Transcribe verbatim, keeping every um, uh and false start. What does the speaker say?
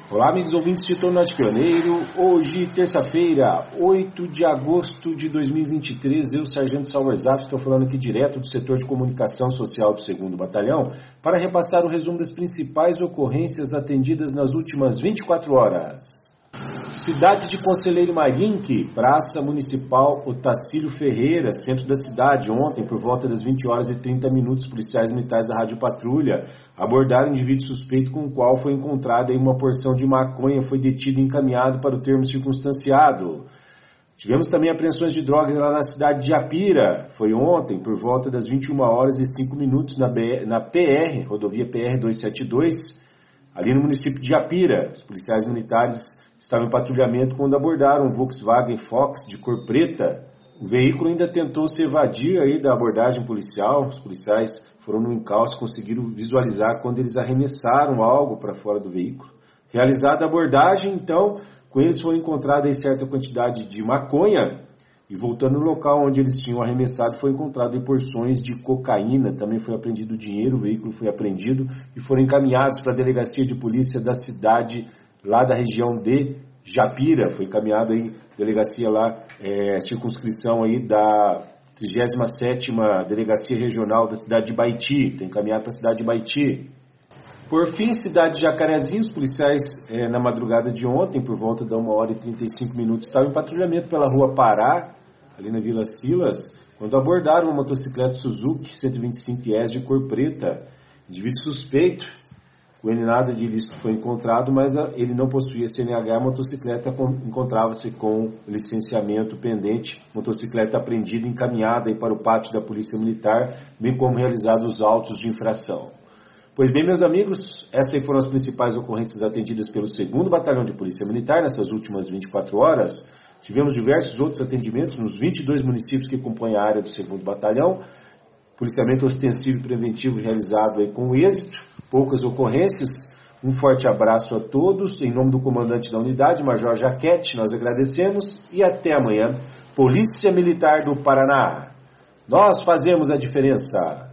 Olá, amigos ouvintes de Tornado Pioneiro. Hoje, terça-feira, oito de agosto de dois mil e vinte e três, eu, Sargento Salvarzaf, estou falando aqui direto do setor de comunicação social do segundo Batalhão para repassar o resumo das principais ocorrências atendidas nas últimas vinte e quatro horas. Cidade de Conselheiro Marinque, Praça Municipal Otacílio Ferreira, centro da cidade. Ontem, por volta das vinte horas e trinta minutos, policiais militares da Rádio Patrulha abordaram um indivíduo suspeito com o qual foi encontrada uma porção de maconha, foi detido e encaminhado para o termo circunstanciado. Tivemos também apreensões de drogas lá na cidade de Japira. Foi ontem, por volta das vinte e uma horas e cinco minutos, na, B R, na P R, rodovia P R duzentos e setenta e dois, ali no município de Japira. Os policiais militares estavam em patrulhamento quando abordaram um Volkswagen Fox de cor preta. O veículo ainda tentou se evadir aí da abordagem policial. Os policiais foram no encalço, conseguiram visualizar quando eles arremessaram algo para fora do veículo. Realizada a abordagem, então, com eles foi encontrada aí certa quantidade de maconha e voltando no local onde eles tinham arremessado foi encontrado em porções de cocaína. Também foi apreendido dinheiro, o veículo foi apreendido e foram encaminhados para a delegacia de polícia da cidade lá da região de Japira. Foi encaminhado aí, delegacia lá, é, circunscrição aí da trigésima sétima Delegacia Regional da cidade de Baiti. Tem encaminhado para a cidade de Baiti. Por fim, cidade de Jacarezinho, os policiais é, na madrugada de ontem, por volta de uma hora e trinta e cinco minutos, estavam em patrulhamento pela rua Pará, ali na Vila Silas, quando abordaram uma motocicleta Suzuki cento e vinte e cinco I S de cor preta. Indivíduo suspeito. Com ele nada de ilícito foi encontrado, mas ele não possuía C N H, a motocicleta encontrava-se com licenciamento pendente, motocicleta apreendida e encaminhada aí para o pátio da Polícia Militar, bem como realizados os autos de infração. Pois bem, meus amigos, essas foram as principais ocorrências atendidas pelo segundo Batalhão de Polícia Militar nessas últimas vinte e quatro horas. Tivemos diversos outros atendimentos nos vinte e dois municípios que compõem a área do segundo Batalhão, policiamento ostensivo e preventivo realizado aí com êxito. Poucas ocorrências. Um forte abraço a todos. Em nome do comandante da unidade, Major Jaquete, nós agradecemos e até amanhã. Polícia Militar do Paraná. Nós fazemos a diferença.